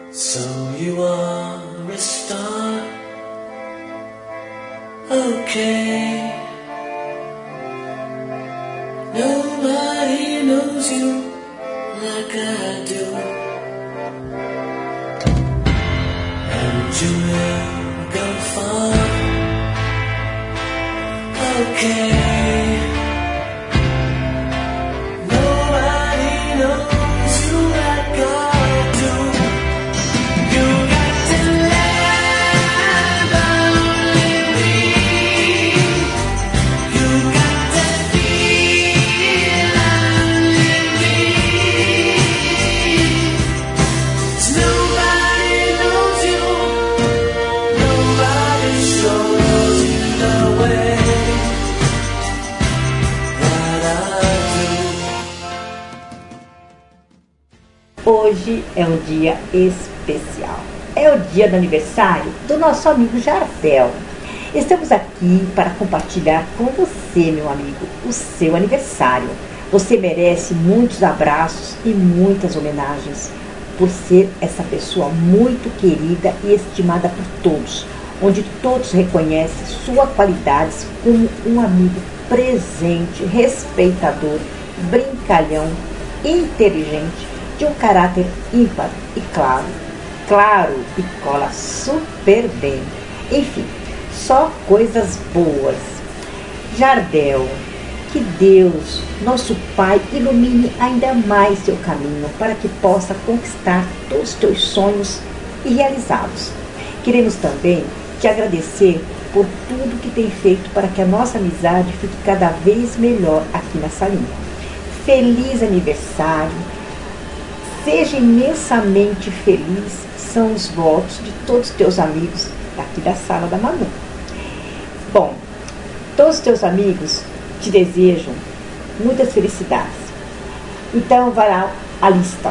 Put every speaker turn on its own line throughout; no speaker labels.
So you are a star, okay. Nobody knows you like I do, and you will go far, okay.
Hoje é um dia especial. É o dia do aniversário do nosso amigo Jardel. Estamos aqui para compartilhar com você, meu amigo, o seu aniversário. Você merece muitos abraços e muitas homenagens por ser essa pessoa muito querida e estimada por todos, onde todos reconhecem suas qualidades como um amigo presente, respeitador, brincalhão, inteligente, de um caráter ímpar e claro e cola super bem. Enfim, só coisas boas. Jardel, que Deus, nosso Pai, ilumine ainda mais seu caminho para que possa conquistar todos os teus sonhos e realizá-los. Queremos também te agradecer por tudo que tem feito para que a nossa amizade fique cada vez melhor aqui nessa linha. Feliz aniversário! Seja imensamente feliz, são os votos de todos os teus amigos aqui da sala da Manu. Bom, todos os teus amigos te desejam muitas felicidades. Então vai lá a lista: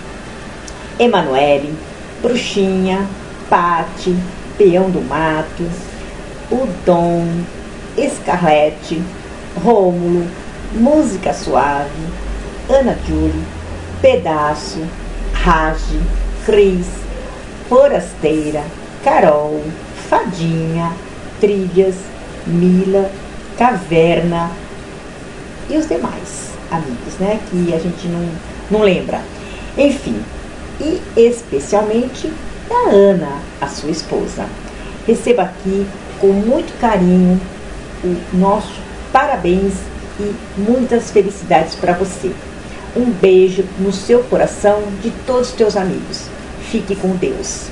Emanuele, Bruxinha, Pati, Peão do Mato, o Dom, Scarlett, Rômulo, Música Suave, Ana Júlia, Pedaço, Rage, Cris, Forasteira, Carol, Fadinha, Trilhas, Mila, Caverna e os demais amigos, né, que a gente não lembra. Enfim, e especialmente da Ana, a sua esposa. Receba aqui com muito carinho o nosso parabéns e muitas felicidades para você. Um beijo no seu coração de todos os teus amigos. Fique com Deus.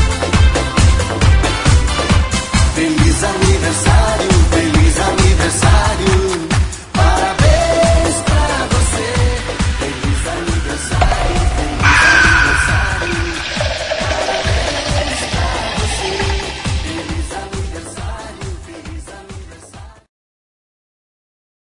Feliz aniversário,